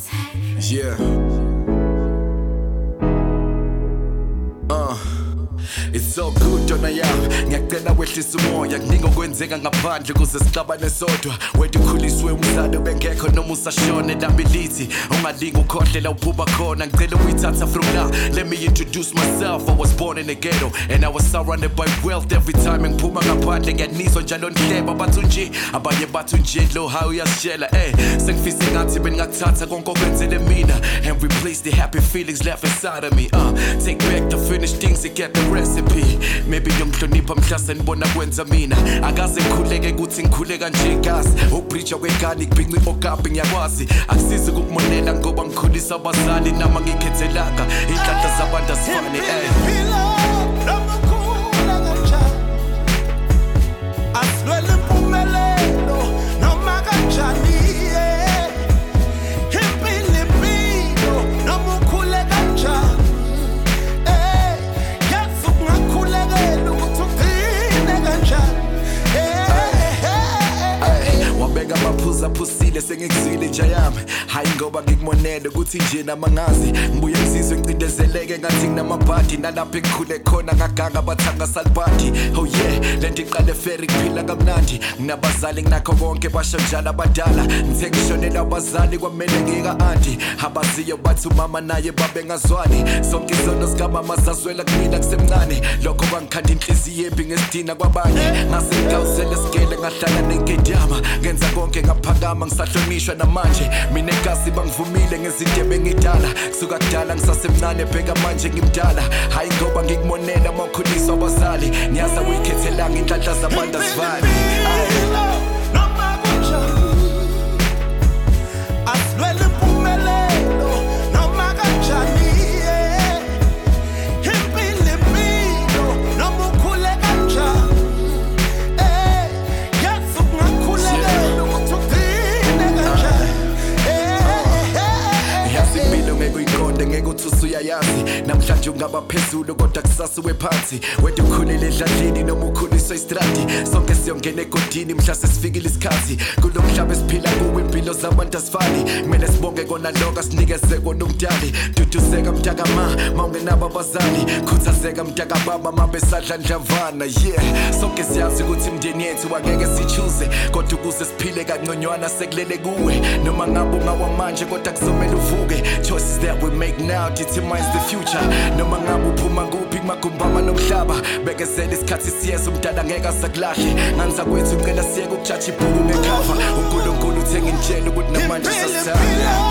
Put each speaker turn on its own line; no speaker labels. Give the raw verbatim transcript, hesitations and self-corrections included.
Yeah. Uh. It's so good dona yami ngiyacela wehlisa umoya kuningi okwenzeka ngaphandle kuze sixabane sodwa wethu ukhuliswe umhlalo bengekho noma usashone labilithi ungalingi ukhohlela uphuba khona ngicela ukuyithatha from now. Let me introduce myself. I was born in the ghetto and I was surrounded by wealth every time ngiphuma ngaphandle ngiyanizwa njalo ndleba bathu nje abanye bathu nje lo how uyasitshela eh sengifisa ngathi beningakuthatha konke okwenzele mina and replace the happy feelings left inside of me. Uh, take back the finished things and get the recipe. Maybe ngiyomhlonipha mhlase nibona kwenza mina akaze ngikhuleke ukuthi ngikhule kanje gas ubridge kwegani kubhinqa okapi ngiyakwazi akusizi ukumonela ngoba ngikhulisa abazali nama ngikhethelaka inhlanhla zabantu asifane eh
aswele impumelelo noma kanjani
phusile sengikuzile nje yami hayi ngoba ngikumonela ukuthi nje namangazi ngibuye ngizizwe ngicindezeleke ngathi nginamabhadi nalapha engikhule khona ngaganga bathanga salibhadi. Oh yeah lento iqale ferry kuphila kamnandi nginabazali nginakho konke basho njalo abadala ngithe ngishonela abazali kwamele ngika auntie abaziyo bathi umama naye babe ngazwani sonke izono sikamama sazwela kumina kusemncane lokho bangikhanda inhliziyo embi ngesidina kwabanye ngase ngawusele sigele ngahlala nenkendama ngenza konke ngaphakama ngisahlonishwa namanje mina enkasi bangivumile ngezinto ebengidala kusuka kudala ngisasemncane bheka manje ngimdala hayi ngoba ngikumonela makhuliswa abazali ngiyaza uyikhethelanga inhlanhla zabantu asivani
noma kunjani aswele impumelelo noma kanjani impilo impilo noma ukhule kanjani eh yazi ungakhulekela ukuthi uphile kanjani eh
yazi impilo ngeke uyiqonde ngeke uthi usuyayazi namhlanje ungaba phezulu kodwa kusasa wephansi wethu ukhulele edladleni noma ukhuliswa istradi sonke siyongena egodini mhlase sifikile isikhathi kulomhlaba esiphila kuwo impilo zabantu asifani kumele sibonge kona lokho sinikeze kona umdali duduzeka mntaka ma mawungenabo abazali khuthazeka mntaka baba mabesadla ndlavana yeah sonke siyazi ukuthi imndeni yethu angeke sichoose kodwa ukuze siphile kangconywana sekulele kuwe noma ngabe ungawamanje kodwa kuzomela uvuke choices that we make now determines the future noma ngabe uphuma kuphi kumagumbama nomhlaba bekezela isikhathi siyeza umdala ngeke asakulahle nganza kwethu ngicela siye ukujaji ibhuku ngekhava uNkulunkulu uthenga intshela ukuthi namanje sasithatha